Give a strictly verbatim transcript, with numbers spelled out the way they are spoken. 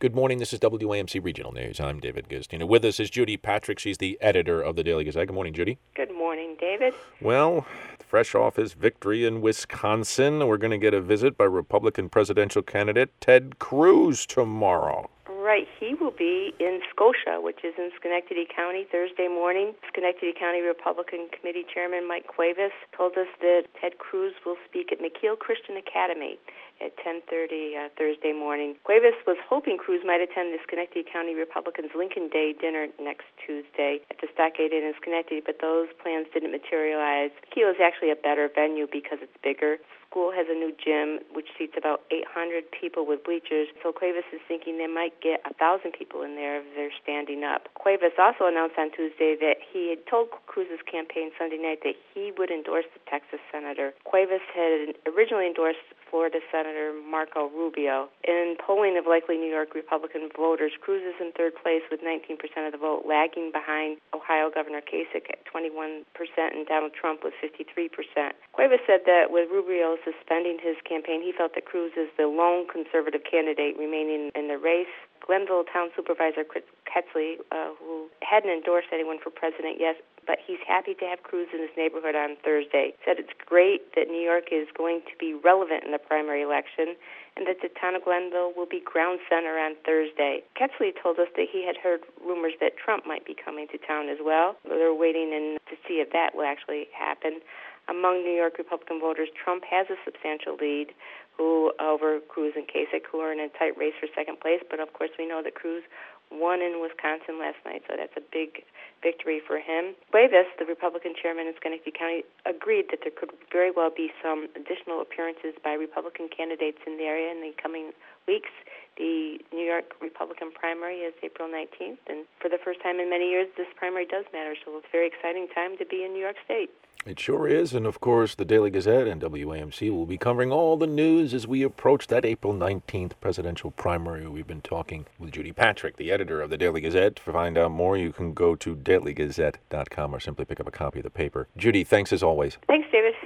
Good morning. This is W A M C Regional News. I'm David Gustina. With us is Judy Patrick. She's the editor of the Daily Gazette. Good morning, Judy. Good morning, David. Well, fresh off his victory in Wisconsin, we're going to get a visit by Republican presidential candidate Ted Cruz tomorrow. Right. He will be in Scotia, which is in Schenectady County, Thursday morning. Schenectady County Republican Committee Chairman Mike Cuevas told us that Ted Cruz will speak at McKeel Christian Academy at ten thirty uh, Thursday morning. Cuevas was hoping Cruz might attend the Schenectady County Republicans' Lincoln Day dinner next Tuesday at the Stockade Inn in Schenectady, but those plans didn't materialize. McKeel is actually a better venue because it's bigger. School has a new gym, which seats about eight hundred people with bleachers, so Cuevas is thinking they might get one thousand people in there if they're standing up. Cuevas also announced on Tuesday that he had told Cruz's campaign Sunday night that he would endorse the Texas senator. Cuevas had originally endorsed Florida Senator Marco Rubio. In polling of likely New York Republican voters, Cruz is in third place with nineteen percent of the vote, lagging behind Ohio Governor Kasich at twenty-one percent and Donald Trump with fifty-three percent. Cuevas said that with Rubio suspending his campaign, he felt that Cruz is the lone conservative candidate remaining in the race. Glenville Town Supervisor Chris Ketzley, uh, who hadn't endorsed anyone for president yet, but he's happy to have Cruz in his neighborhood on Thursday, said it's great that New York is going to be relevant in the primary election and that the town of Glenville will be ground center on Thursday. Ketzley told us that he had heard rumors that Trump might be coming to town as well. They're waiting in to see if that will actually happen. Among New York Republican voters, Trump has a substantial lead who over Cruz and Kasich, who are in a tight race for second place. But, of course, we know that Cruz won in Wisconsin last night, so that's a big victory for him. Cuevas, the Republican chairman in Schenectady County, agreed that there could very well be some additional appearances by Republican candidates in the area in the coming weeks. The New York Republican primary is April nineteenth, and for the first time in many years, this primary does matter, so it's a very exciting time to be in New York State. It sure is, and of course, the Daily Gazette and W A M C will be covering all the news as we approach that April nineteenth presidential primary. We've been talking with Judy Patrick, the editor of the Daily Gazette. To find out more, you can go to daily gazette dot com or simply pick up a copy of the paper. Judy, thanks as always. Thanks, David.